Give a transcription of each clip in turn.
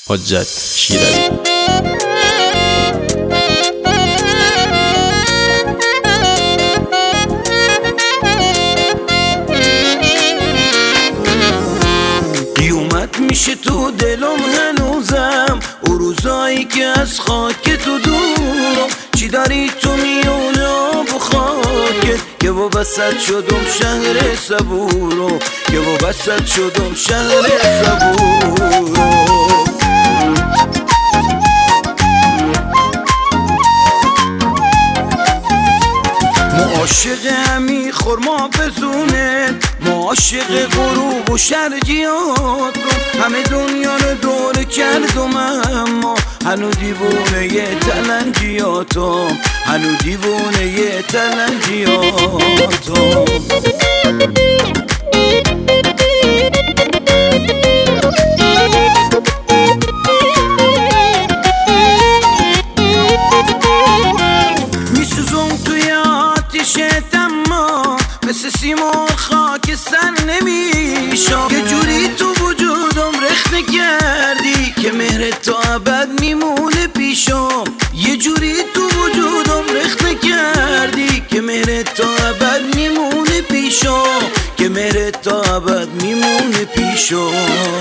حجت شیرازی. قیومت میشه تو دلم هنوزم، او روزایی که از خاک تو دورم. چی داری تو میونه آب و خاکت که وابسط شدم شهر صبورو، که وابسط شدم شهر صبورو. عاشق همی خورما بزونه، ما عاشق غروب و شرجیات رو. همه دنیا رو دور کردم اما هنو دیوونه ی تلنجیاتم، هنو دیوونه ی تلنجیاتم. مثل سیمون خاک سر نمیشم، یه جوری تو وجودم رخنه کردی که مهرت تا ابد میمونه پیشم. یه جوری تو وجودم رخنه کردی که مهرت تا ابد میمونه پیشم، که مهرت تا ابد میمونه پیشم.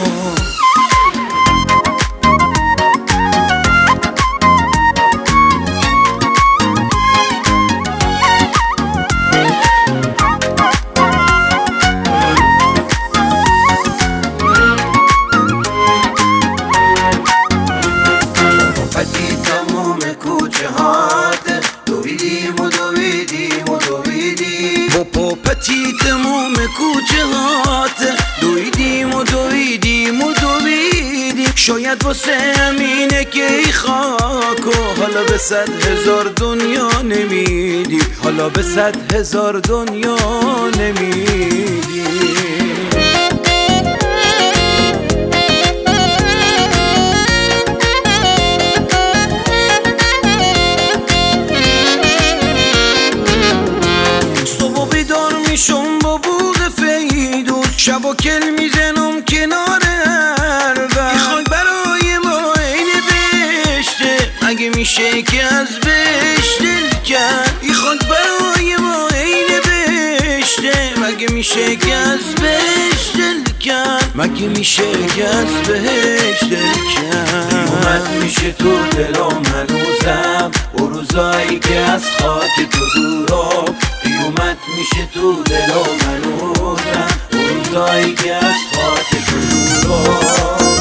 پتی تمام کوچه هات دویدیم و دویدیم و دویدیم. شاید واسه همینه که ای خاکو حالا به 100,000 دنیا نمیدی، حالا به 100,000 دنیا نمیدی. میشم با بوغ فیدوس، شب و کل میزنم کنار عربم. خاک برای ما عین بهشته، مگه میشه که از بهشت دل کرد؟ ای خاک برای ما عین بهشته، مگه میشه که از بهشت دل کرد؟ مگه میشه که از بهشت دل کرد؟ قیومت میشه تو دلم هنوزم، او روزایی که از خاک تو دورم. قیومت میشه تو دلم هنوزم، او روزایی که از خاک تو دورم.